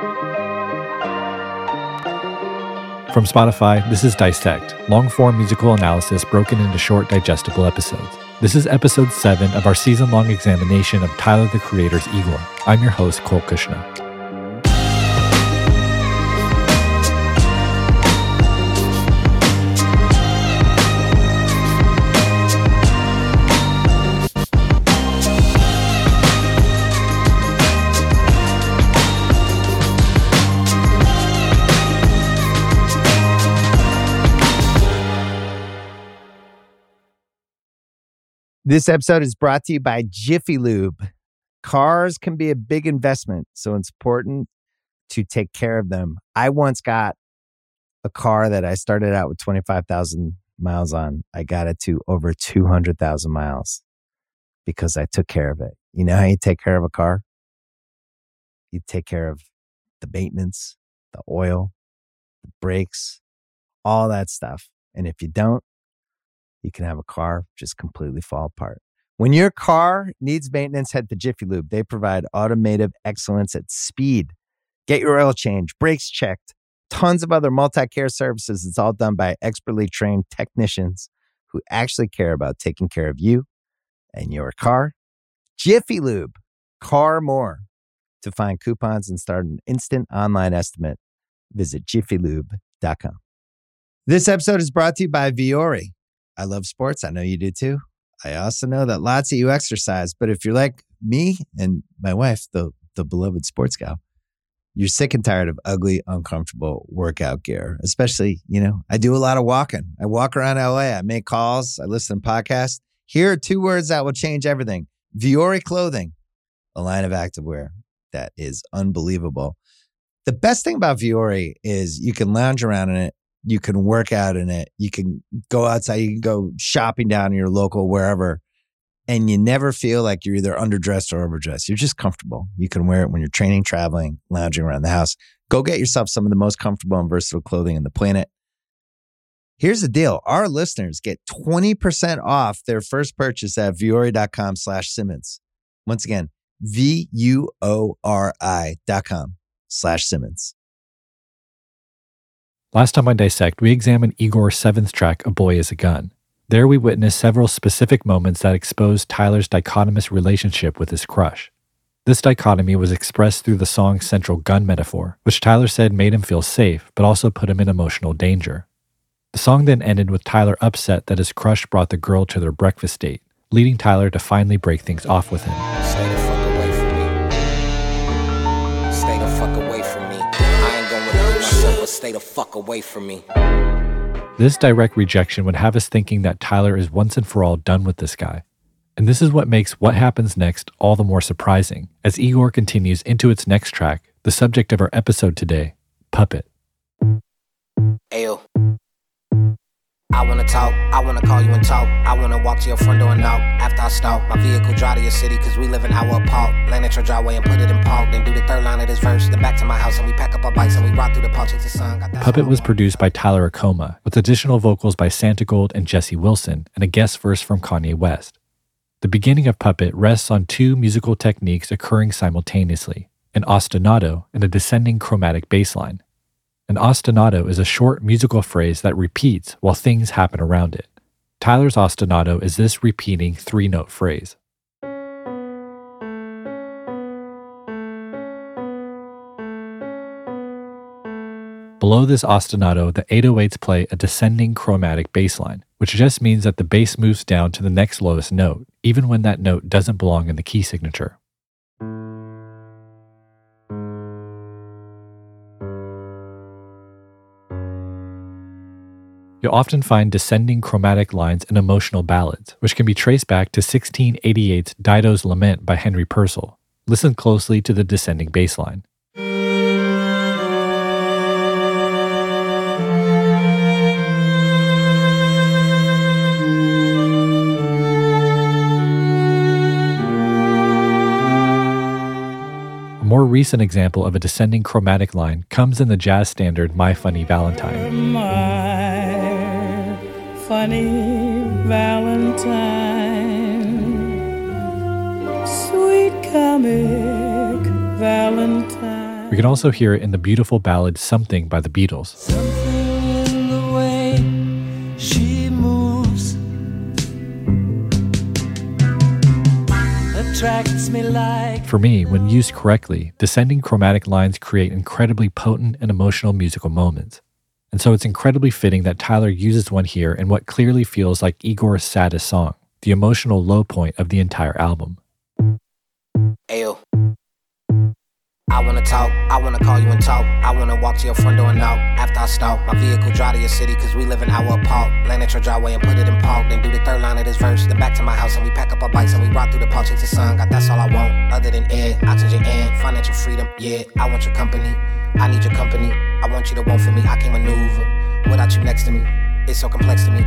From Spotify, this is Dissect, long-form musical analysis broken into short, digestible episodes. This is episode 7 of our season-long examination of Tyler, the Creator's Igor. I'm your host, Colt Kushner. This episode is brought to you by Jiffy Lube. Cars can be a big investment, so it's important to take care of them. I once got a car that I started out with 25,000 miles on. I got it to over 200,000 miles because I took care of it. You know how you take care of a car? You take care of the maintenance, the oil, the brakes, all that stuff. And if you don't, you can have a car just completely fall apart. When your car needs maintenance, head to Jiffy Lube. They provide automotive excellence at speed. Get your oil change, brakes checked, tons of other multi-care services. It's all done by expertly trained technicians who actually care about taking care of you and your car. Jiffy Lube, car more. To find coupons and start an instant online estimate, visit jiffylube.com. This episode is brought to you by Vuori. I love sports. I know you do too. I also know that lots of you exercise, but if you're like me and my wife, the beloved sports gal, you're sick and tired of ugly, uncomfortable workout gear. Especially, I do a lot of walking. I walk around LA. I make calls. I listen to podcasts. Here are 2 words that will change everything. Vuori Clothing, a line of activewear that is unbelievable. The best thing about Vuori is you can lounge around in it. You can work out in it. You can go outside. You can go shopping down in your local wherever. And you never feel like you're either underdressed or overdressed. You're just comfortable. You can wear it when you're training, traveling, lounging around the house. Go get yourself some of the most comfortable and versatile clothing on the planet. Here's the deal. Our listeners get 20% off their first purchase at vuori.com/Simmons. Once again, vuori.com/Simmons. Last time on Dissect, we examined Igor's 7th track, A Boy Is a Gun. There we witnessed several specific moments that exposed Tyler's dichotomous relationship with his crush. This dichotomy was expressed through the song's central gun metaphor, which Tyler said made him feel safe, but also put him in emotional danger. The song then ended with Tyler upset that his crush brought the girl to their breakfast date, leading Tyler to finally break things off with him. Stay the fuck away from me. Stay the fuck away from me. I ain't gonna repeat myself, but stay the fuck away from me. This direct rejection would have us thinking that Tyler is once and for all done with this guy. And this is what makes what happens next all the more surprising, as Igor continues into its next track, the subject of our episode today, Puppet. Ayo. I wanna talk, I wanna call you and talk. I wanna walk to your front door and knock. After I stalk, my vehicle drive to your city, cause we live an hour apart. Land at your driveway and put it in park. Then do the 3rd line of this verse. Then back to my house and we pack up our bikes and we rock through the park, chase the sun. Puppet was produced by Tyler Acoma, with additional vocals by Santigold and Jesse Wilson, and a guest verse from Kanye West. The beginning of Puppet rests on 2 musical techniques occurring simultaneously, an ostinato and a descending chromatic bass line. An ostinato is a short musical phrase that repeats while things happen around it. Tyler's ostinato is this repeating 3-note phrase. Below this ostinato, the 808s play a descending chromatic bass line, which just means that the bass moves down to the next lowest note, even when that note doesn't belong in the key signature. You'll often find descending chromatic lines in emotional ballads, which can be traced back to 1688's Dido's Lament by Henry Purcell. Listen closely to the descending bass line. A more recent example of a descending chromatic line comes in the jazz standard My Funny Valentine. My funny Valentine, sweet comic Valentine. We can also hear it in the beautiful ballad Something by the Beatles. Something in the way she moves attracts me like. For me, when used correctly, descending chromatic lines create incredibly potent and emotional musical moments. And so it's incredibly fitting that Tyler uses one here in what clearly feels like Igor's saddest song, the emotional low point of the entire album. Ayo. I wanna talk, I wanna call you and talk. I wanna walk to your front door and knock. After I stop, my vehicle drive to your city, cause we live an hour apart. Land at your driveway and put it in park. Then do the third line of this verse. Then back to my house and we pack up our bikes and we rock through the park, chase the sun. God, that's all I want, other than air, oxygen and financial freedom. Yeah, I want your company, I need your company. I want you to want for me, I can't maneuver without you next to me. It's so complex to me.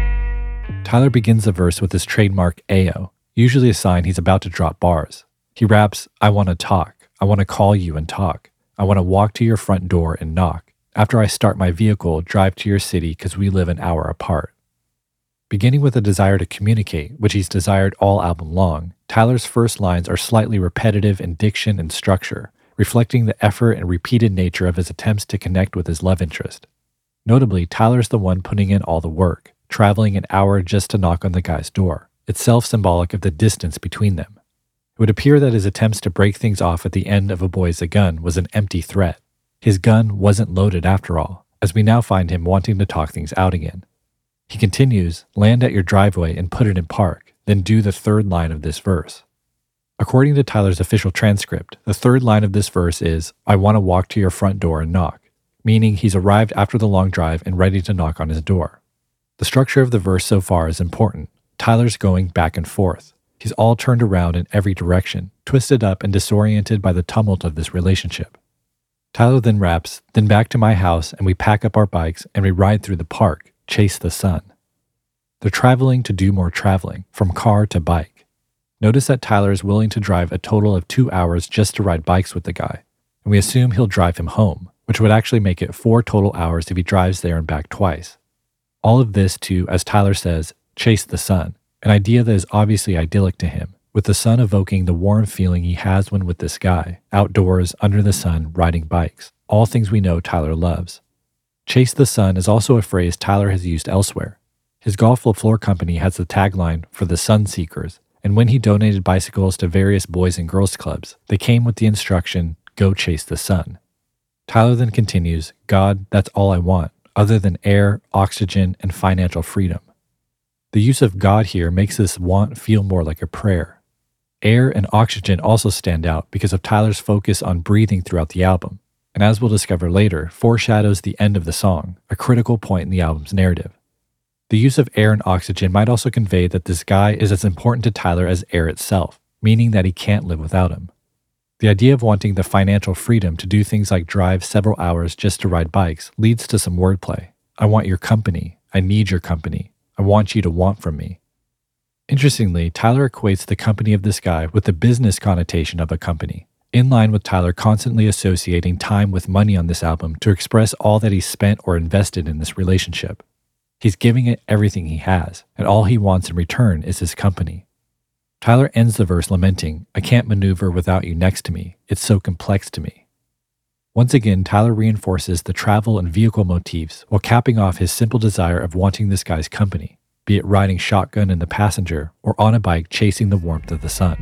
Tyler begins the verse with his trademark Ayo, usually a sign he's about to drop bars. He raps, I wanna talk. I want to call you and talk. I want to walk to your front door and knock. After I start my vehicle, drive to your city because we live an hour apart. Beginning with a desire to communicate, which he's desired all album long, Tyler's first lines are slightly repetitive in diction and structure, reflecting the effort and repeated nature of his attempts to connect with his love interest. Notably, Tyler's the one putting in all the work, traveling an hour just to knock on the guy's door, itself symbolic of the distance between them. It would appear that his attempts to break things off at the end of A Boy's a Gun was an empty threat. His gun wasn't loaded after all, as we now find him wanting to talk things out again. He continues, land at your driveway and put it in park, then do the third line of this verse. According to Tyler's official transcript, the third line of this verse is, I want to walk to your front door and knock, meaning he's arrived after the long drive and ready to knock on his door. The structure of the verse so far is important. Tyler's going back and forth. He's all turned around in every direction, twisted up and disoriented by the tumult of this relationship. Tyler then raps, then back to my house and we pack up our bikes and we ride through the park, chase the sun. They're traveling to do more traveling, from car to bike. Notice that Tyler is willing to drive a total of 2 hours just to ride bikes with the guy, and we assume he'll drive him home, which would actually make it 4 total hours if he drives there and back twice. All of this to, as Tyler says, chase the sun. An idea that is obviously idyllic to him, with the sun evoking the warm feeling he has when with this guy, outdoors, under the sun, riding bikes, all things we know Tyler loves. Chase the sun is also a phrase Tyler has used elsewhere. His Golf LaFleur company has the tagline for the Sun Seekers, and when he donated bicycles to various boys and girls clubs, they came with the instruction, go chase the sun. Tyler then continues, God, that's all I want, other than air, oxygen, and financial freedom. The use of God here makes this want feel more like a prayer. Air and oxygen also stand out because of Tyler's focus on breathing throughout the album, and as we'll discover later, foreshadows the end of the song, a critical point in the album's narrative. The use of air and oxygen might also convey that this guy is as important to Tyler as air itself, meaning that he can't live without him. The idea of wanting the financial freedom to do things like drive several hours just to ride bikes leads to some wordplay. I want your company. I need your company. I want you to want from me. Interestingly, Tyler equates the company of this guy with the business connotation of a company, in line with Tyler constantly associating time with money on this album to express all that he's spent or invested in this relationship. He's giving it everything he has, and all he wants in return is his company. Tyler ends the verse lamenting, I can't maneuver without you next to me. It's so complex to me. Once again, Tyler reinforces the travel and vehicle motifs while capping off his simple desire of wanting this guy's company, be it riding shotgun in the passenger or on a bike chasing the warmth of the sun.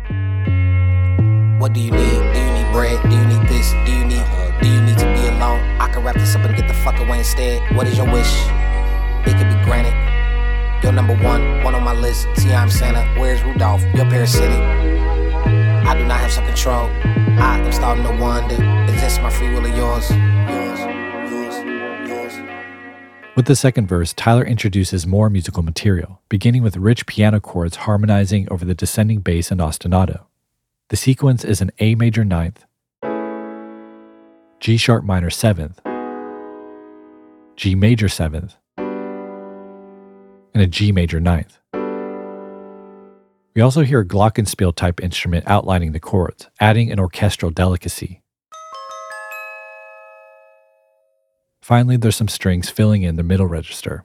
What do you need? Do you need bread? Do you need this? Do you need to be alone? I can wrap this up and get the fuck away instead. What is your wish? It could be granted. You're number one on my list. See, I'm Santa. Where's Rudolph? You're parasitic. I do not have some control. I am starting to wonder, is this my free will or yours? With the second verse, Tyler introduces more musical material, beginning with rich piano chords harmonizing over the descending bass and ostinato. The sequence is an A major 9th, G sharp minor 7th, G major 7th, and a G major 9th. We also hear a glockenspiel type instrument outlining the chords, adding an orchestral delicacy. Finally, there's some strings filling in the middle register.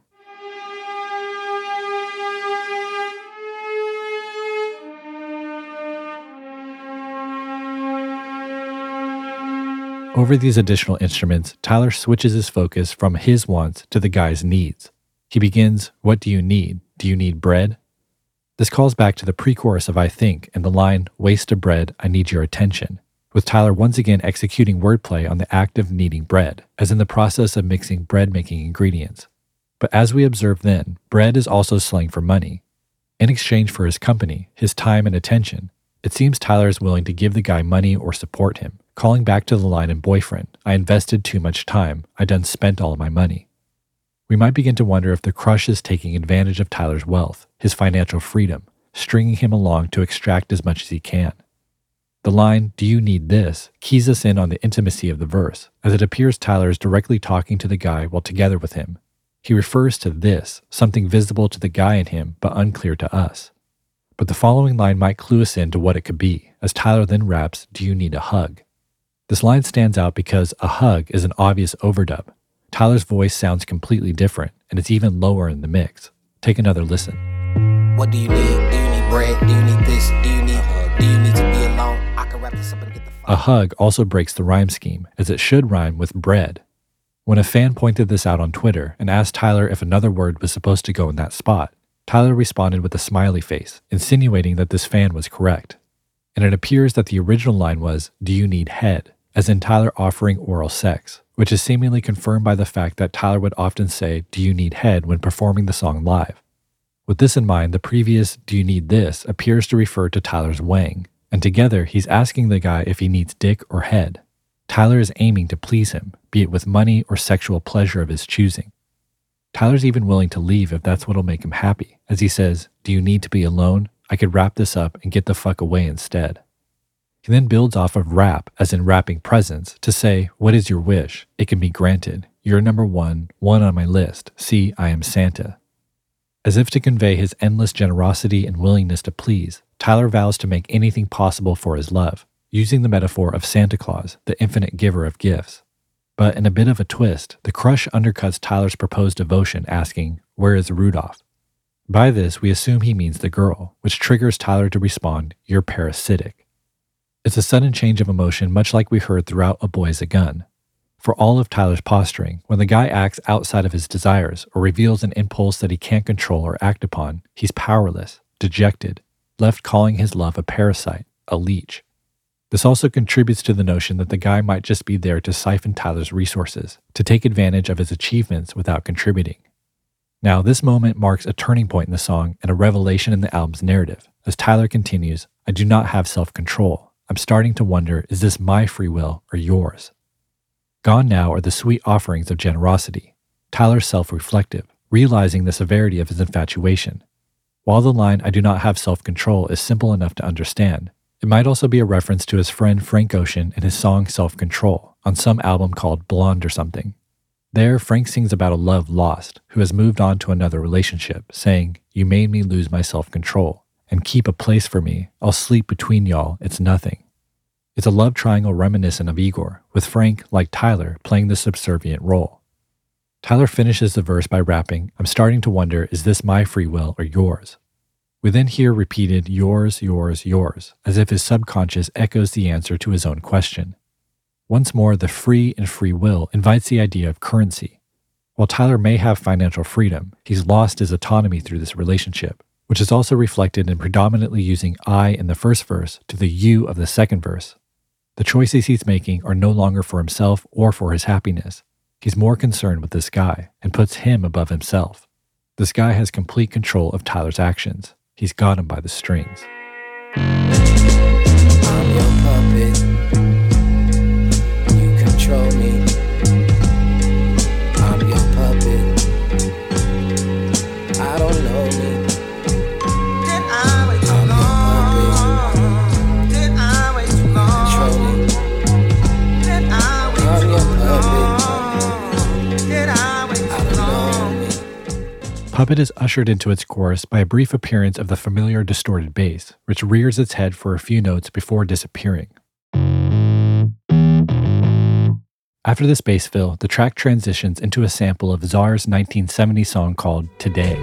Over these additional instruments, Tyler switches his focus from his wants to the guy's needs. He begins, "What do you need? Do you need bread?" This calls back to the pre-chorus of I Think and the line, "Waste of bread, I need your attention," with Tyler once again executing wordplay on the act of kneading bread, as in the process of mixing bread-making ingredients. But as we observed then, bread is also slang for money. In exchange for his company, his time and attention, it seems Tyler is willing to give the guy money or support him, calling back to the line in Boyfriend, "I invested too much time, I done spent all of my money." We might begin to wonder if the crush is taking advantage of Tyler's wealth, his financial freedom, stringing him along to extract as much as he can. The line, "Do you need this?" keys us in on the intimacy of the verse, as it appears Tyler is directly talking to the guy while together with him. He refers to this, something visible to the guy in him but unclear to us. But the following line might clue us in to what it could be, as Tyler then raps, "Do you need a hug?" This line stands out because a hug is an obvious overdub. Tyler's voice sounds completely different, and it's even lower in the mix. Take another listen. What do you need? Do you need bread? Do you need this? Do you need to be alone? I can wrap this up and get the fuck. A hug also breaks the rhyme scheme, as it should rhyme with bread. When a fan pointed this out on Twitter and asked Tyler if another word was supposed to go in that spot, Tyler responded with a smiley face, insinuating that this fan was correct. And it appears that the original line was, "Do you need head?" as in Tyler offering oral sex, which is seemingly confirmed by the fact that Tyler would often say, "Do you need head?" when performing the song live. With this in mind, the previous "Do you need this?" appears to refer to Tyler's wang, and together he's asking the guy if he needs dick or head. Tyler is aiming to please him, be it with money or sexual pleasure of his choosing. Tyler's even willing to leave if that's what'll make him happy, as he says, "Do you need to be alone? I could wrap this up and get the fuck away instead." He then builds off of rap, as in rapping presents, to say, "What is your wish? It can be granted. You're number one on my list. See, I am Santa." As if to convey his endless generosity and willingness to please, Tyler vows to make anything possible for his love, using the metaphor of Santa Claus, the infinite giver of gifts. But in a bit of a twist, the crush undercuts Tyler's proposed devotion, asking, "Where is Rudolph?" By this, we assume he means the girl, which triggers Tyler to respond, "You're parasitic." It's a sudden change of emotion, much like we heard throughout A Boy Is a Gun. For all of Tyler's posturing, when the guy acts outside of his desires or reveals an impulse that he can't control or act upon, he's powerless, dejected, left calling his love a parasite, a leech. This also contributes to the notion that the guy might just be there to siphon Tyler's resources, to take advantage of his achievements without contributing. Now, this moment marks a turning point in the song and a revelation in the album's narrative. As Tyler continues, "I do not have self-control. I'm starting to wonder, is this my free will or yours?" Gone now are the sweet offerings of generosity. Tyler's self-reflective, realizing the severity of his infatuation. While the line, "I do not have self-control," is simple enough to understand, it might also be a reference to his friend Frank Ocean and his song Self-Control on some album called Blonde or something. There, Frank sings about a love lost who has moved on to another relationship, saying, "You made me lose my self-control. And keep a place for me. I'll sleep between y'all. It's nothing." It's a love triangle reminiscent of Igor, with Frank, like Tyler, playing the subservient role. Tyler finishes the verse by rapping, "I'm starting to wonder, is this my free will or yours?" We then hear repeated yours, yours, yours, as if his subconscious echoes the answer to his own question. Once more, the free and free will invites the idea of currency. While Tyler may have financial freedom, he's lost his autonomy through this relationship, which is also reflected in predominantly using I in the first verse to the you of the second verse. The choices he's making are no longer for himself or for his happiness. He's more concerned with this guy and puts him above himself. This guy has complete control of Tyler's actions. He's got him by the strings. I'm your puppet. You control me. I'm your puppet. I don't know me. Puppet is ushered into its chorus by a brief appearance of the familiar distorted bass, which rears its head for a few notes before disappearing. After this bass fill, the track transitions into a sample of Czar's 1970 song called Today.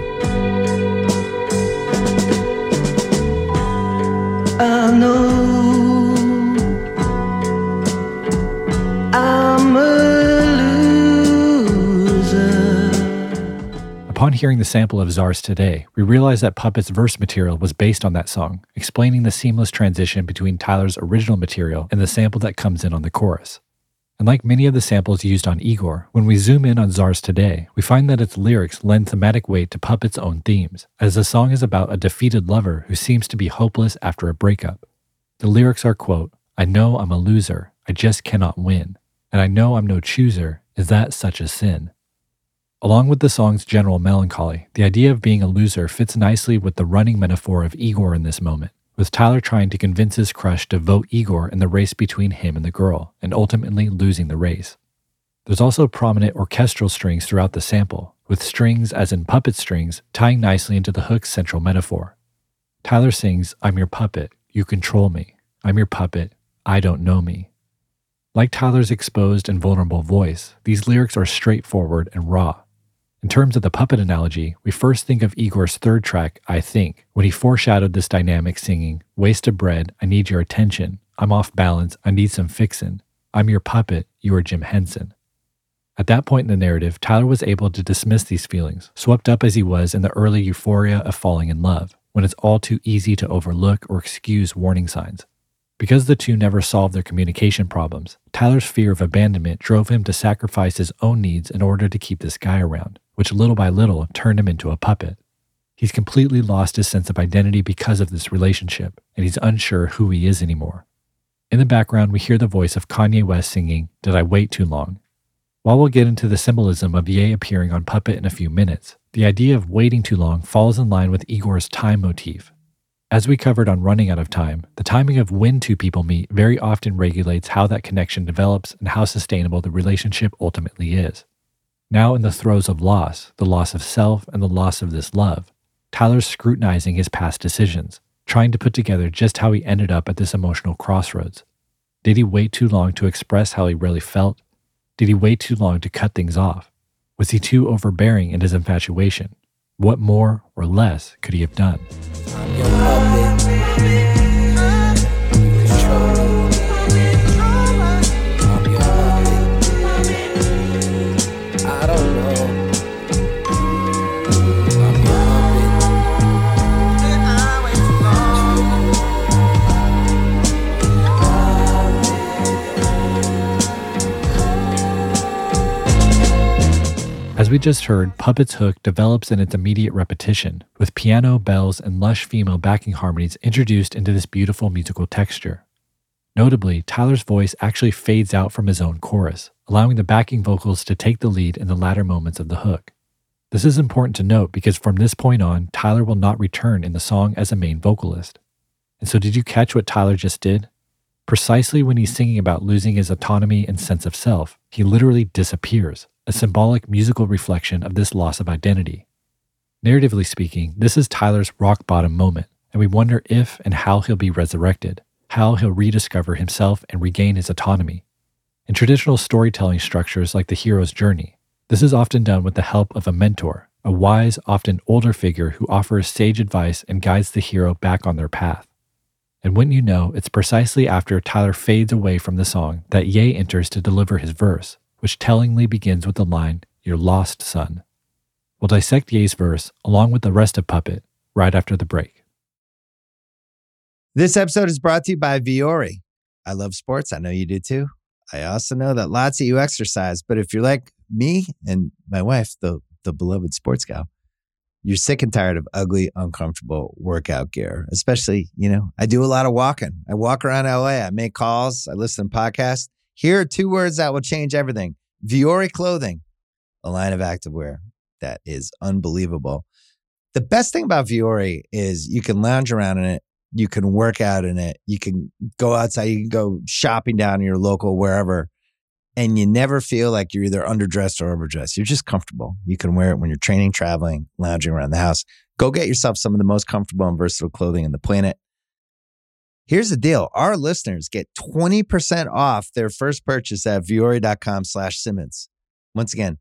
I know I Upon hearing the sample of Czars Today, we realized that Puppet's verse material was based on that song, explaining the seamless transition between Tyler's original material and the sample that comes in on the chorus. And like many of the samples used on Igor, when we zoom in on Czars Today, we find that its lyrics lend thematic weight to Puppet's own themes, as the song is about a defeated lover who seems to be hopeless after a breakup. The lyrics are, quote, "I know I'm a loser, I just cannot win, and I know I'm no chooser, is that such a sin?" Along with the song's general melancholy, the idea of being a loser fits nicely with the running metaphor of Igor in this moment, with Tyler trying to convince his crush to vote Igor in the race between him and the girl, and ultimately losing the race. There's also prominent orchestral strings throughout the sample, with strings, as in puppet strings, tying nicely into the hook's central metaphor. Tyler sings, "I'm your puppet, you control me. I'm your puppet, I don't know me." Like Tyler's exposed and vulnerable voice, these lyrics are straightforward and raw. In terms of the puppet analogy, we first think of Igor's third track, I Think, when he foreshadowed this dynamic singing, "Waste of bread, I need your attention. I'm off balance, I need some fixin'. I'm your puppet, you are Jim Henson." At that point in the narrative, Tyler was able to dismiss these feelings, swept up as he was in the early euphoria of falling in love, when it's all too easy to overlook or excuse warning signs. Because the two never solved their communication problems, Tyler's fear of abandonment drove him to sacrifice his own needs in order to keep this guy around, which little by little turned him into a puppet. He's completely lost his sense of identity because of this relationship, and he's unsure who he is anymore. In the background, we hear the voice of Kanye West singing, "Did I Wait Too Long?" While we'll get into the symbolism of Ye appearing on Puppet in a few minutes, the idea of waiting too long falls in line with Igor's time motif. As we covered on Running Out of Time, the timing of when two people meet very often regulates how that connection develops and how sustainable the relationship ultimately is. Now in the throes of loss, the loss of self and the loss of this love, Tyler's scrutinizing his past decisions, trying to put together just how he ended up at this emotional crossroads. Did he wait too long to express how he really felt? Did he wait too long to cut things off? Was he too overbearing in his infatuation? What more or less could he have done? I'm your puppet. You control me. I'm your puppet. I don't know. I'm your puppet. I wait too long. As we just heard, Puppet's hook develops in its immediate repetition, with piano, bells, and lush female backing harmonies introduced into this beautiful musical texture. Notably, Tyler's voice actually fades out from his own chorus, allowing the backing vocals to take the lead in the latter moments of the hook. This is important to note because from this point on, Tyler will not return in the song as a main vocalist. And so did you catch what Tyler just did? Precisely when he's singing about losing his autonomy and sense of self, he literally disappears, a symbolic musical reflection of this loss of identity. Narratively speaking, this is Tyler's rock bottom moment, and we wonder if and how he'll be resurrected, how he'll rediscover himself and regain his autonomy. In traditional storytelling structures like the hero's journey, this is often done with the help of a mentor, a wise, often older figure who offers sage advice and guides the hero back on their path. And wouldn't you know, it's precisely after Tyler fades away from the song that Ye enters to deliver his verse, which tellingly begins with the line, "You're lost, son." We'll dissect Ye's verse, along with the rest of Puppet, right after the break. This episode is brought to you by Vuori. I love sports. I know you do too. I also know that lots of you exercise, but if you're like me and my wife, the beloved sports gal, you're sick and tired of ugly, uncomfortable workout gear. Especially, I do a lot of walking. I walk around LA. I make calls. I listen to podcasts. Here are two words that will change everything. Vuori Clothing, a line of activewear that is unbelievable. The best thing about Vuori is you can lounge around in it. You can work out in it. You can go outside. You can go shopping down in your local wherever. And you never feel like you're either underdressed or overdressed. You're just comfortable. You can wear it when you're training, traveling, lounging around the house. Go get yourself some of the most comfortable and versatile clothing on the planet. Here's the deal. Our listeners get 20% off their first purchase at vuori.com/Simmons. Once again,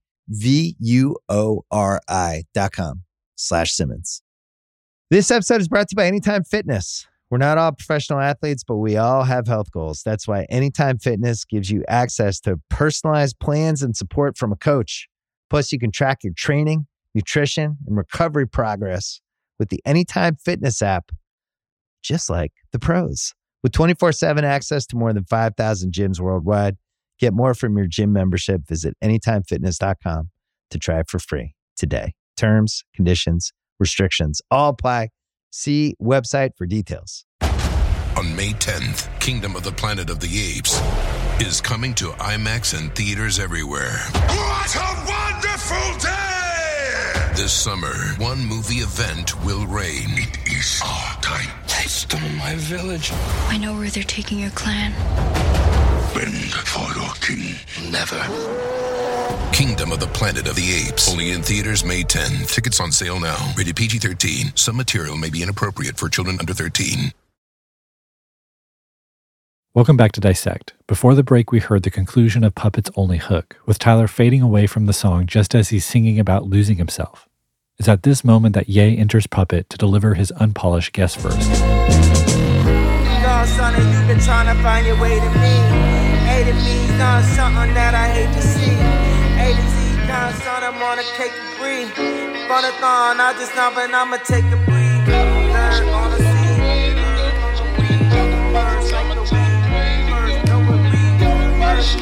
VUORI.com/Simmons. This episode is brought to you by Anytime Fitness. We're not all professional athletes, but we all have health goals. That's why Anytime Fitness gives you access to personalized plans and support from a coach. Plus, you can track your training, nutrition, and recovery progress with the Anytime Fitness app, just like the pros. With 24/7 access to more than 5,000 gyms worldwide, get more from your gym membership. Visit anytimefitness.com to try it for free today. Terms, conditions, restrictions all apply. See website for details. On May 10th, Kingdom of the Planet of the Apes is coming to IMAX and theaters everywhere. What a wonderful day! This summer, one movie event will reign. It is our time. They stole my village. I know where they're taking your clan. Bend for your king. Never. Kingdom of the Planet of the Apes. Only in theaters May 10. Tickets on sale now. Rated PG-13. Some material may be inappropriate for children under 13. Welcome back to Dissect. Before the break, we heard the conclusion of Puppet's Only Hook, with Tyler fading away from the song just as he's singing about losing himself. It's at this moment that Ye enters Puppet to deliver his unpolished guest verse. No, son, you've been trying to find your way to me. A to B's not something that I hate to see. A to Z, now, son, I'm on a cake and breathe. Fun-a-thon, I just know, but I'ma take a breathe. Learn on the scene. First, like the weed. First, know what read. First,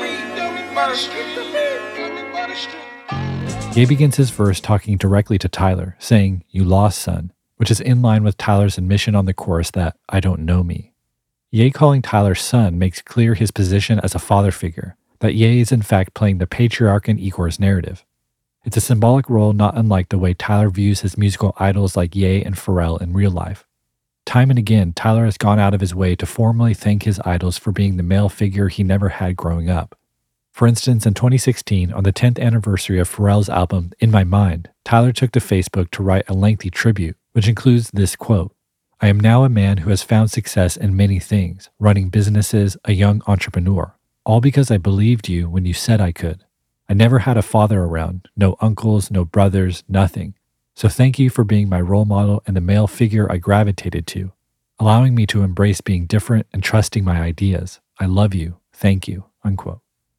get the read. First, get the read. Ye begins his verse talking directly to Tyler, saying, "You lost, son," which is in line with Tyler's admission on the chorus that, "I don't know me." Ye calling Tyler son makes clear his position as a father figure, that Ye is in fact playing the patriarch in Igor's narrative. It's a symbolic role not unlike the way Tyler views his musical idols like Ye and Pharrell in real life. Time and again, Tyler has gone out of his way to formally thank his idols for being the male figure he never had growing up. For instance, in 2016, on the 10th anniversary of Pharrell's album In My Mind, Tyler took to Facebook to write a lengthy tribute, which includes this quote, "I am now a man who has found success in many things, running businesses, a young entrepreneur, all because I believed you when you said I could. I never had a father around, no uncles, no brothers, nothing. So thank you for being my role model and the male figure I gravitated to, allowing me to embrace being different and trusting my ideas. I love you. Thank you." Unquote.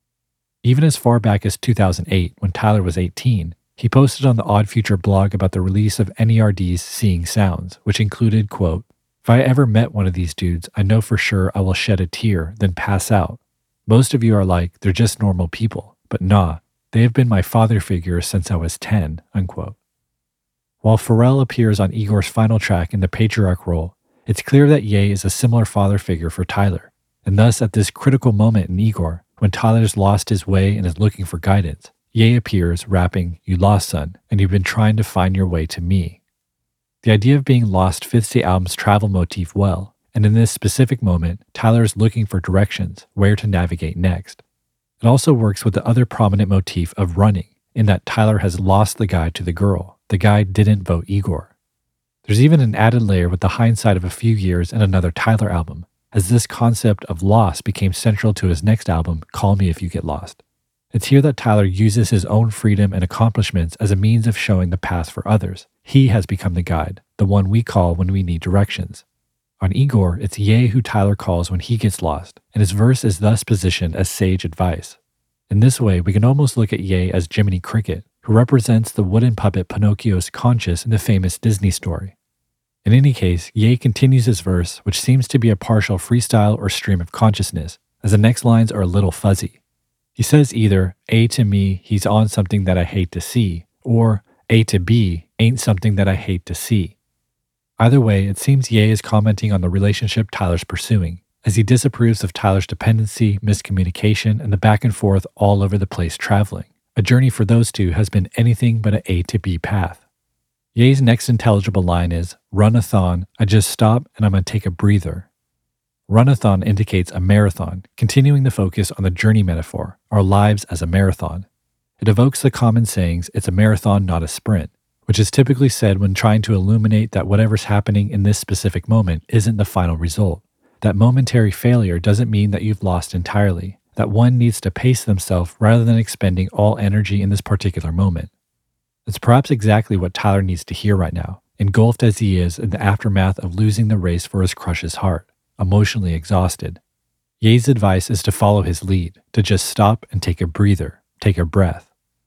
Even as far back as 2008, when Tyler was 18, he posted on the Odd Future blog about the release of NERD's Seeing Sounds, which included, quote, "If I ever met one of these dudes, I know for sure I will shed a tear, then pass out. Most of you are like, they're just normal people, but nah, they have been my father figures since I was 10, unquote. While Pharrell appears on Igor's final track in the patriarch role, it's clear that Ye is a similar father figure for Tyler, and thus at this critical moment in Igor, when Tyler's lost his way and is looking for guidance, Ye appears rapping, "You lost, son, and you've been trying to find your way to me." The idea of being lost fits the album's travel motif well, and in this specific moment, Tyler is looking for directions, where to navigate next. It also works with the other prominent motif of running, in that Tyler has lost the guy to the girl. The guy didn't vote Igor. There's even an added layer with the hindsight of a few years in another Tyler album, as this concept of loss became central to his next album, Call Me If You Get Lost. It's here that Tyler uses his own freedom and accomplishments as a means of showing the path for others. He has become the guide, the one we call when we need directions. On Igor, it's Ye who Tyler calls when he gets lost, and his verse is thus positioned as sage advice. In this way, we can almost look at Ye as Jiminy Cricket, who represents the wooden puppet Pinocchio's conscience in the famous Disney story. In any case, Ye continues his verse, which seems to be a partial freestyle or stream of consciousness, as the next lines are a little fuzzy. He says either, A to me, he's on something that I hate to see, or A to B, ain't something that I hate to see. Either way, it seems Ye is commenting on the relationship Tyler's pursuing, as he disapproves of Tyler's dependency, miscommunication, and the back and forth all over the place traveling. A journey for those two has been anything but an A to B path. Ye's next intelligible line is, "Run-a-thon, I just stop and I'm gonna take a breather." Run-a-thon indicates a marathon, continuing the focus on the journey metaphor, our lives as a marathon. It evokes the common sayings, "It's a marathon, not a sprint," which is typically said when trying to illuminate that whatever's happening in this specific moment isn't the final result. That momentary failure doesn't mean that you've lost entirely, that one needs to pace themselves rather than expending all energy in this particular moment. It's perhaps exactly what Tyler needs to hear right now, engulfed as he is in the aftermath of losing the race for his crush's heart, emotionally exhausted. Ye's advice is to follow his lead, to just stop and take a breather, take a breath.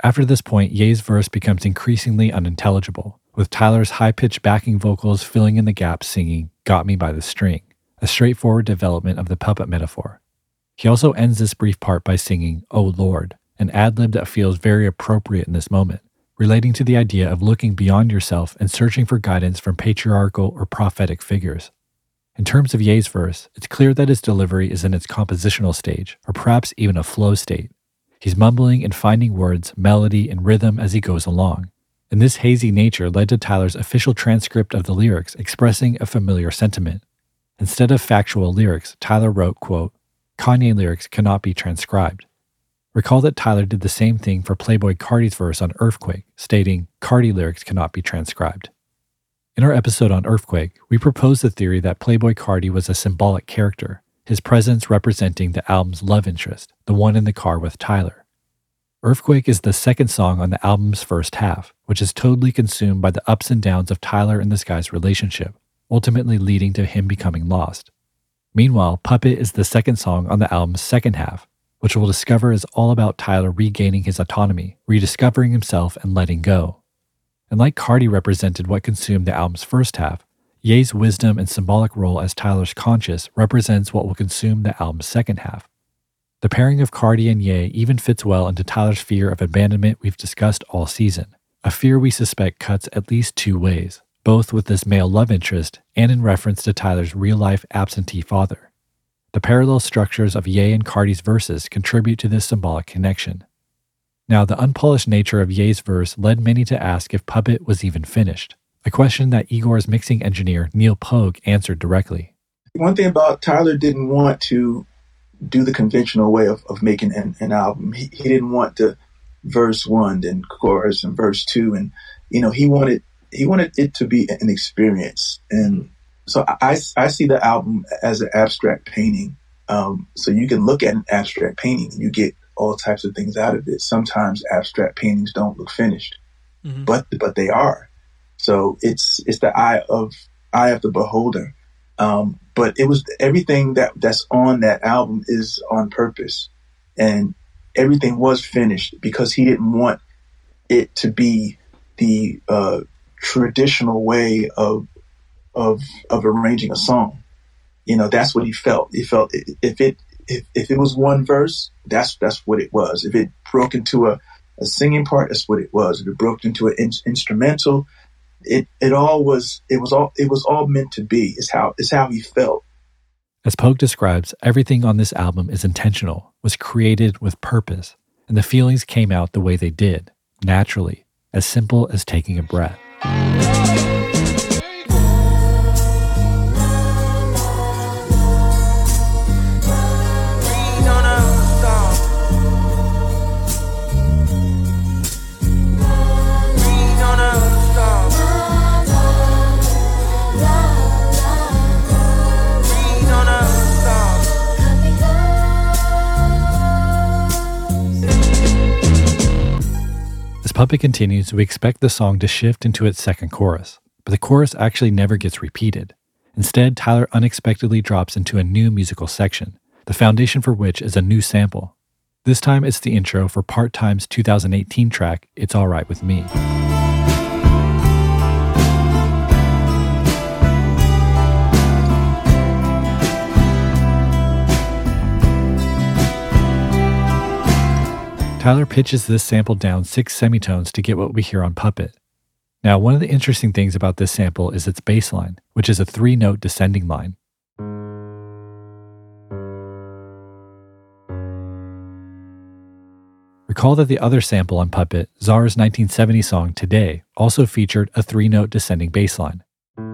After this point, Ye's verse becomes increasingly unintelligible, with Tyler's high-pitched backing vocals filling in the gaps singing "Got Me by the String," a straightforward development of the puppet metaphor. He also ends this brief part by singing "Oh Lord," an ad-lib that feels very appropriate in this moment, relating to the idea of looking beyond yourself and searching for guidance from patriarchal or prophetic figures. In terms of Ye's verse, it's clear that his delivery is in its compositional stage, or perhaps even a flow state. He's mumbling and finding words, melody, and rhythm as he goes along. And this hazy nature led to Tyler's official transcript of the lyrics expressing a familiar sentiment. Instead of factual lyrics, Tyler wrote, quote, "Kanye lyrics cannot be transcribed." Recall that Tyler did the same thing for Playboi Carti's verse on Earthquake, stating, "Carti lyrics cannot be transcribed." In our episode on Earthquake, we proposed the theory that Playboi Carti was a symbolic character, his presence representing the album's love interest, the one in the car with Tyler. Earthquake is the second song on the album's first half, which is totally consumed by the ups and downs of Tyler and this guy's relationship, ultimately leading to him becoming lost. Meanwhile, Puppet is the second song on the album's second half, which we'll discover is all about Tyler regaining his autonomy, rediscovering himself, and letting go. And like Carti represented what consumed the album's first half, Ye's wisdom and symbolic role as Tyler's conscience represents what will consume the album's second half. The pairing of Carti and Ye even fits well into Tyler's fear of abandonment we've discussed all season, a fear we suspect cuts at least two ways, both with this male love interest and in reference to Tyler's real-life absentee father. The parallel structures of Ye and Carti's verses contribute to this symbolic connection. Now, the unpolished nature of Ye's verse led many to ask if Puppet was even finished, a question that Igor's mixing engineer Neil Pogue answered directly. One thing about Tyler didn't want to do the conventional way of making an album. He didn't want the verse one, then chorus, and verse two, and he wanted it to be an experience. And so I see the album as an abstract painting. So you can look at an abstract painting and you get all types of things out of it. Sometimes abstract paintings don't look finished, but they are. So it's the eye of the beholder. But it was everything that's on that album is on purpose, and everything was finished because he didn't want it to be the traditional way of arranging a song. That's what he felt. He felt if it was one verse, that's what it was. If it broke into a singing part, that's what it was. If it broke into an instrumental, it was all meant to be. It's how he felt. As Pogue describes, everything on this album is intentional, was created with purpose, and the feelings came out the way they did, naturally, as simple as taking a breath. As Puppet continues, we expect the song to shift into its second chorus, but the chorus actually never gets repeated. Instead, Tyler unexpectedly drops into a new musical section, the foundation for which is a new sample. This time it's the intro for Part Time's 2018 track, It's Alright With Me. Tyler pitches this sample down 6 semitones to get what we hear on Puppet. Now, one of the interesting things about this sample is its bass line, which is a 3-note descending line. Recall that the other sample on Puppet, Czar's 1970 song Today, also featured a 3-note descending bass line.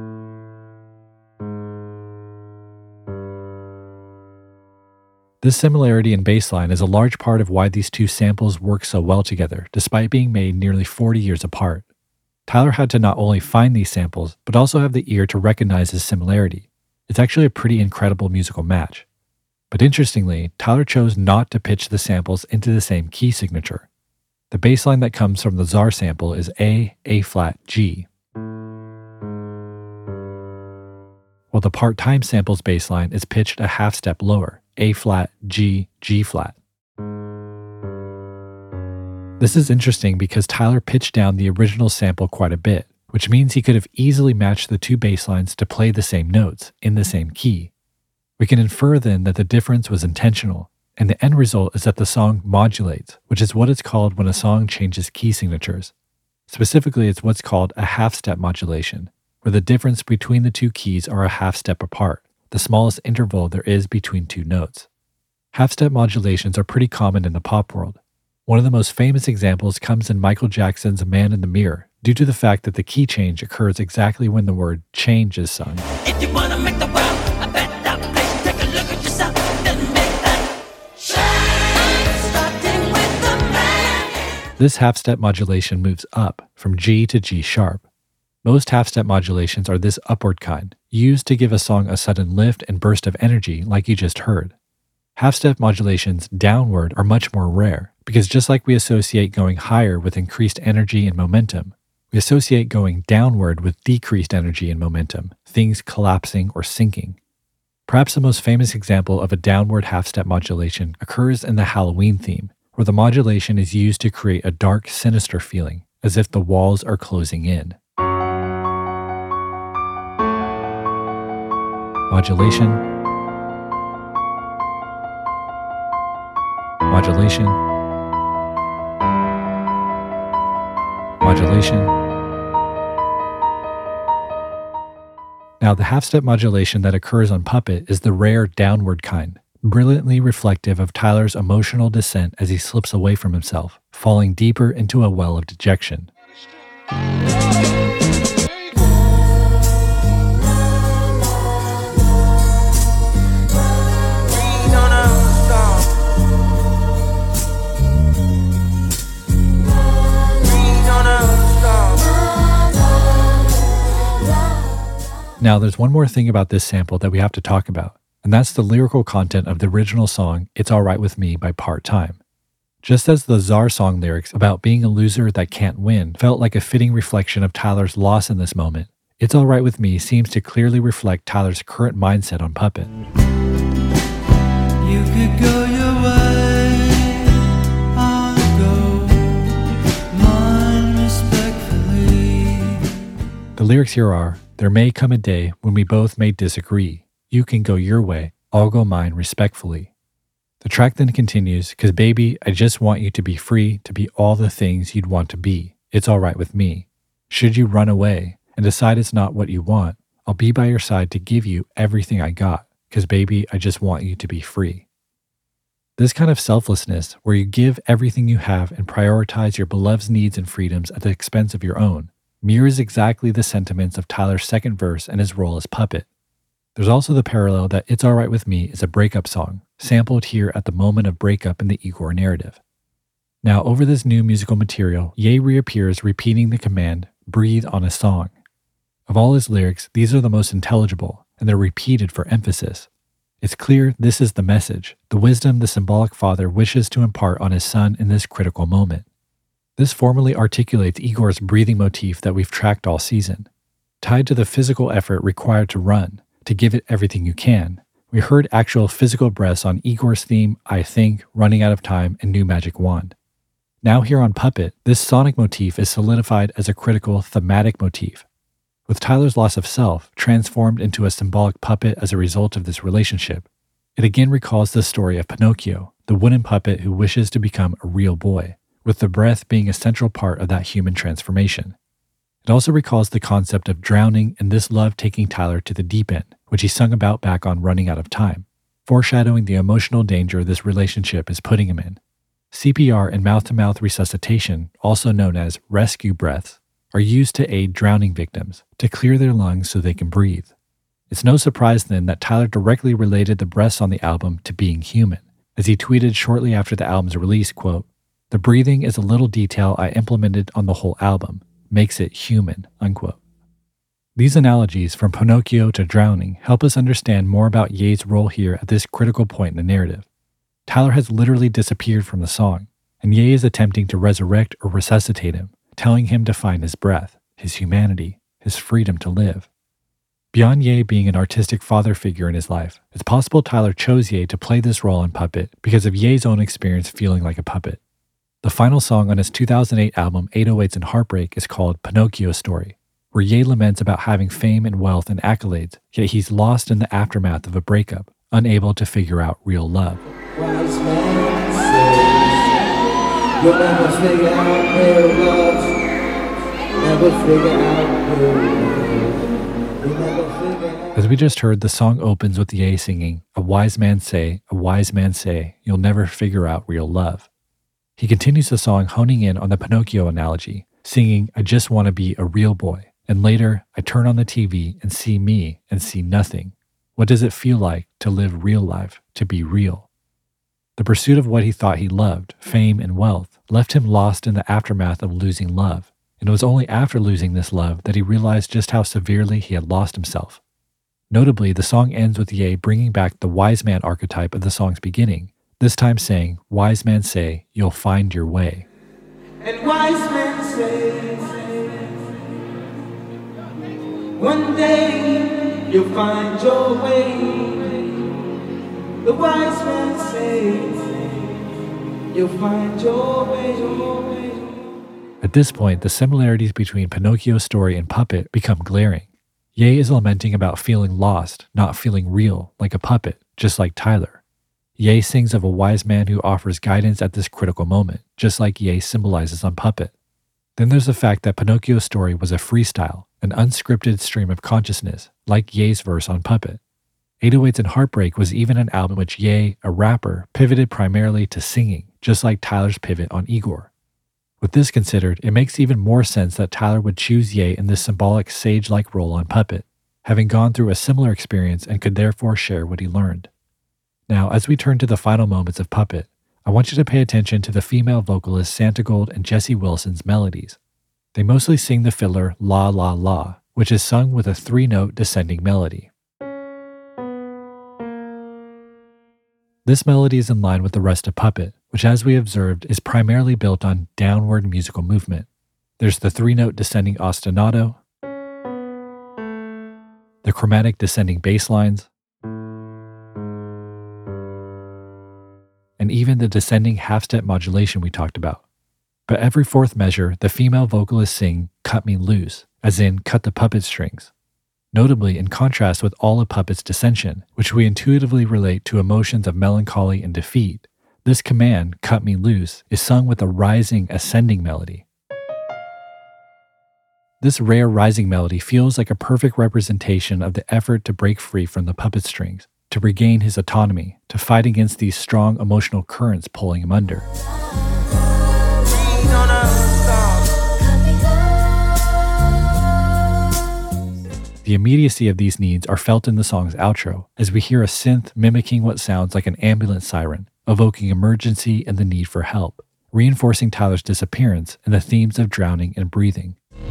This similarity in bassline is a large part of why these two samples work so well together, despite being made nearly 40 years apart. Tyler had to not only find these samples, but also have the ear to recognize this similarity. It's actually a pretty incredible musical match. But interestingly, Tyler chose not to pitch the samples into the same key signature. The bassline that comes from the Czar sample is A-flat, G. While the part-time sample's bassline is pitched a half step lower, A-flat, G, G-flat. This is interesting because Tyler pitched down the original sample quite a bit, which means he could have easily matched the two bass lines to play the same notes in the same key. We can infer then that the difference was intentional, and the end result is that the song modulates, which is what it's called when a song changes key signatures. Specifically, it's what's called a half-step modulation, where the difference between the two keys are a half-step apart, the smallest interval there is between two notes. Half-step modulations are pretty common in the pop world. One of the most famous examples comes in Michael Jackson's Man in the Mirror, due to the fact that the key change occurs exactly when the word change is sung. If you wanna make the world a better place, take a look at yourself and make that change, starting with the man. This half-step modulation moves up from G to G sharp. Most half-step modulations are this upward kind, used to give a song a sudden lift and burst of energy like you just heard. Half-step modulations downward are much more rare, because just like we associate going higher with increased energy and momentum, we associate going downward with decreased energy and momentum, things collapsing or sinking. Perhaps the most famous example of a downward half-step modulation occurs in the Halloween theme, where the modulation is used to create a dark, sinister feeling, as if the walls are closing in. Modulation. Modulation. Modulation. Now, the half-step modulation that occurs on Puppet is the rare downward kind, brilliantly reflective of Tyler's emotional descent as he slips away from himself, falling deeper into a well of dejection. Now, there's one more thing about this sample that we have to talk about, and that's the lyrical content of the original song, It's Alright With Me by Part Time. Just as the Czar song lyrics about being a loser that can't win felt like a fitting reflection of Tyler's loss in this moment, It's Alright With Me seems to clearly reflect Tyler's current mindset on Puppet. You could go your way, I'll go mine respectfully. The lyrics here are, there may come a day when we both may disagree. You can go your way, I'll go mine respectfully. The track then continues, 'cause baby, I just want you to be free to be all the things you'd want to be. It's all right with me. Should you run away and decide it's not what you want, I'll be by your side to give you everything I got, 'cause baby, I just want you to be free. This kind of selflessness, where you give everything you have and prioritize your beloved's needs and freedoms at the expense of your own, mirrors exactly the sentiments of Tyler's second verse and his role as Puppet. There's also the parallel that It's Alright With Me is a breakup song, sampled here at the moment of breakup in the Igor narrative. Now, over this new musical material, Ye reappears repeating the command, breathe on a song. Of all his lyrics, these are the most intelligible, and they're repeated for emphasis. It's clear this is the message, the wisdom the symbolic father wishes to impart on his son in this critical moment. This formally articulates Igor's breathing motif that we've tracked all season. Tied to the physical effort required to run, to give it everything you can, we heard actual physical breaths on Igor's theme, I Think, Running Out of Time, and New Magic Wand. Now here on Puppet, this sonic motif is solidified as a critical thematic motif. With Tyler's loss of self transformed into a symbolic puppet as a result of this relationship, it again recalls the story of Pinocchio, the wooden puppet who wishes to become a real boy, with the breath being a central part of that human transformation. It also recalls the concept of drowning and this love taking Tyler to the deep end, which he sung about back on Running Out of Time, foreshadowing the emotional danger this relationship is putting him in. CPR and mouth-to-mouth resuscitation, also known as rescue breaths, are used to aid drowning victims, to clear their lungs so they can breathe. It's no surprise then that Tyler directly related the breaths on the album to being human, as he tweeted shortly after the album's release, quote, "The breathing is a little detail I implemented on the whole album, makes it human," unquote. These analogies from Pinocchio to drowning help us understand more about Ye's role here at this critical point in the narrative. Tyler has literally disappeared from the song, and Ye is attempting to resurrect or resuscitate him, telling him to find his breath, his humanity, his freedom to live. Beyond Ye being an artistic father figure in his life, it's possible Tyler chose Ye to play this role in Puppet because of Ye's own experience feeling like a puppet. The final song on his 2008 album 808s and Heartbreak is called Pinocchio Story, where Ye laments about having fame and wealth and accolades, yet he's lost in the aftermath of a breakup, unable to figure out real love. Wise man says, you'll never figure out real love. Never figure out real love. You'll never figure out. As we just heard, the song opens with Ye singing, a wise man say, you'll never figure out real love. He continues the song honing in on the Pinocchio analogy, singing, I just want to be a real boy. And later, I turn on the TV and see me and see nothing. What does it feel like to live real life, to be real? The pursuit of what he thought he loved, fame and wealth, left him lost in the aftermath of losing love. And it was only after losing this love that he realized just how severely he had lost himself. Notably, the song ends with Ye bringing back the wise man archetype of the song's beginning, this time saying, wise man say, you'll find your way. And wise men say, one day you'll find your way. The wise men say, you'll find your way. At this point, the similarities between Pinocchio's story and Puppet become glaring. Ye is lamenting about feeling lost, not feeling real, like a puppet, just like Tyler. Ye sings of a wise man who offers guidance at this critical moment, just like Ye symbolizes on Puppet. Then there's the fact that Pinocchio's story was a freestyle, an unscripted stream of consciousness, like Ye's verse on Puppet. 808s and Heartbreak was even an album which Ye, a rapper, pivoted primarily to singing, just like Tyler's pivot on Igor. With this considered, it makes even more sense that Tyler would choose Ye in this symbolic sage-like role on Puppet, having gone through a similar experience and could therefore share what he learned. Now, as we turn to the final moments of Puppet, I want you to pay attention to the female vocalists Santigold and Jessie Wilson's melodies. They mostly sing the filler La La La, which is sung with a 3-note descending melody. This melody is in line with the rest of Puppet, which as we observed is primarily built on downward musical movement. There's the 3-note descending ostinato, the chromatic descending bass lines, and even the descending half-step modulation we talked about. But every fourth measure, the female vocalists sing Cut Me Loose, as in cut the puppet strings. Notably, in contrast with all of Puppet's dissension, which we intuitively relate to emotions of melancholy and defeat, this command, Cut Me Loose, is sung with a rising, ascending melody. This rare rising melody feels like a perfect representation of the effort to break free from the puppet strings, to regain his autonomy, to fight against these strong emotional currents pulling him under. The immediacy of these needs are felt in the song's outro, as we hear a synth mimicking what sounds like an ambulance siren, evoking emergency and the need for help, reinforcing Tyler's disappearance and the themes of drowning and breathing.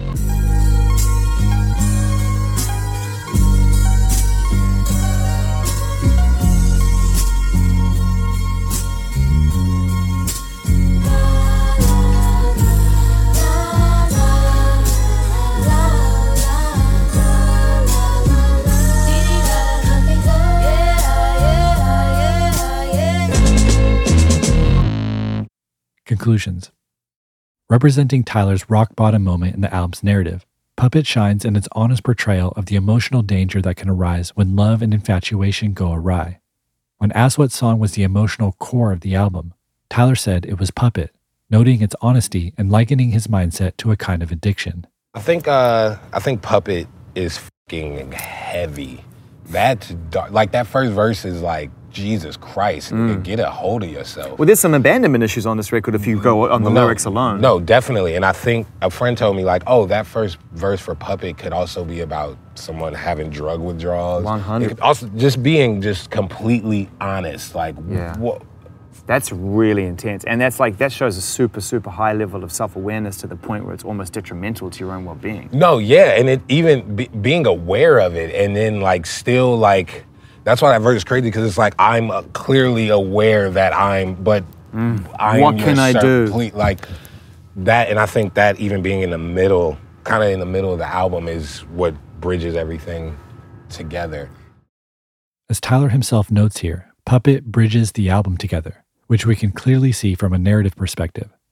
Conclusions. Representing Tyler's rock-bottom moment in the album's narrative, Puppet shines in its honest portrayal of the emotional danger that can arise when love and infatuation go awry. When asked what song was the emotional core of the album, Tyler said it was Puppet, noting its honesty and likening his mindset to a kind of addiction. I think Puppet is fucking heavy. That's dark. Like that first verse is like, Jesus Christ, get a hold of yourself. Well, there's some abandonment issues on this record if you go on the lyrics alone. No, definitely. And I think a friend told me like, oh, that first verse for Puppet could also be about someone having drug withdrawals. 100. It could also just being just completely honest. Like, what? That's really intense. And that shows a super, super high level of self-awareness to the point where it's almost detrimental to your own well-being. No, yeah. And it even being aware of it and then like still like, that's why that verse is crazy because it's like I'm clearly aware that I'm what can I do? Like that, and I think that even being in the middle, kind of in the middle of the album, is what bridges everything together. As Tyler himself notes here, Puppet bridges the album together, which we can clearly see from a narrative perspective.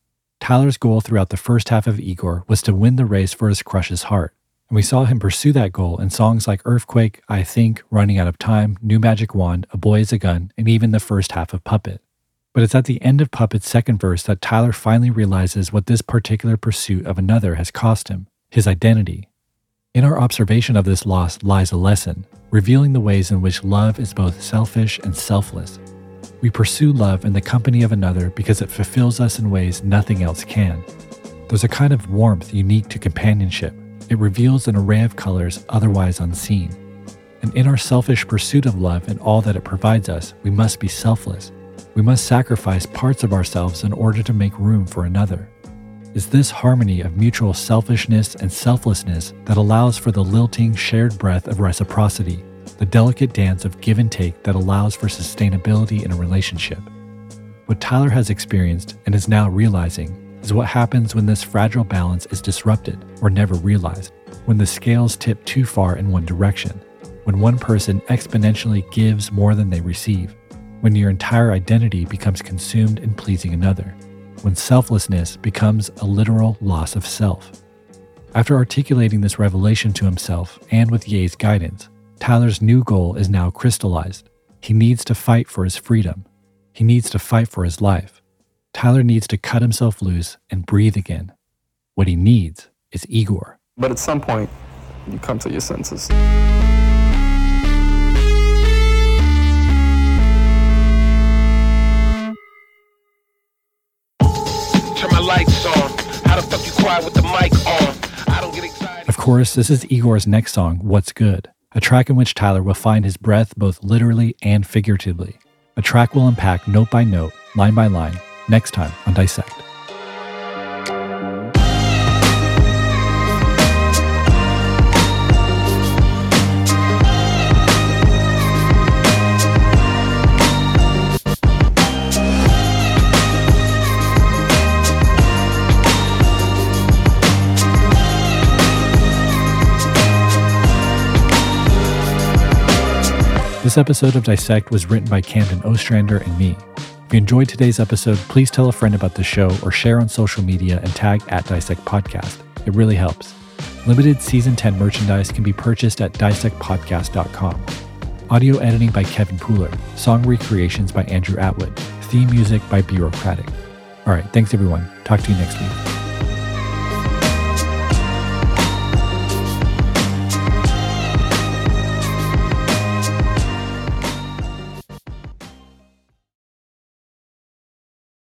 Tyler's goal throughout the first half of Igor was to win the race for his crush's heart, and we saw him pursue that goal in songs like Earthquake, I Think, Running Out of Time, New Magic Wand, A Boy Is a Gun, and even the first half of Puppet. But it's at the end of Puppet's second verse that Tyler finally realizes what this particular pursuit of another has cost him, his identity. In our observation of this loss lies a lesson, revealing the ways in which love is both selfish and selfless. We pursue love in the company of another because it fulfills us in ways nothing else can. There's a kind of warmth unique to companionship. It reveals an array of colors otherwise unseen. And in our selfish pursuit of love and all that it provides us, we must be selfless. We must sacrifice parts of ourselves in order to make room for another. It's this harmony of mutual selfishness and selflessness that allows for the lilting shared breath of reciprocity, the delicate dance of give and take that allows for sustainability in a relationship. What Tyler has experienced and is now realizing is what happens when this fragile balance is disrupted or never realized, when the scales tip too far in one direction, when one person exponentially gives more than they receive, when your entire identity becomes consumed in pleasing another, when selflessness becomes a literal loss of self. After articulating this revelation to himself and with Ye's guidance, Tyler's new goal is now crystallized. He needs to fight for his freedom. He needs to fight for his life. Tyler needs to cut himself loose and breathe again. What he needs is Igor. But at some point, you come to your senses. Turn my lights on. How the fuck you quiet with the mic on? I don't get excited. Of course, this is Igor's next song, What's Good, a track in which Tyler will find his breath both literally and figuratively. A track we'll unpack note by note, line by line, next time on Dissect. This episode of Dissect was written by Camden Ostrander and me. If you enjoyed today's episode, please tell a friend about the show or share on social media and tag @DissectPodcast. It really helps. Limited Season 10 merchandise can be purchased at dissectpodcast.com. Audio editing by Kevin Pooler. Song recreations by Andrew Atwood. Theme music by Bureaucratic. All right, thanks everyone. Talk to you next week.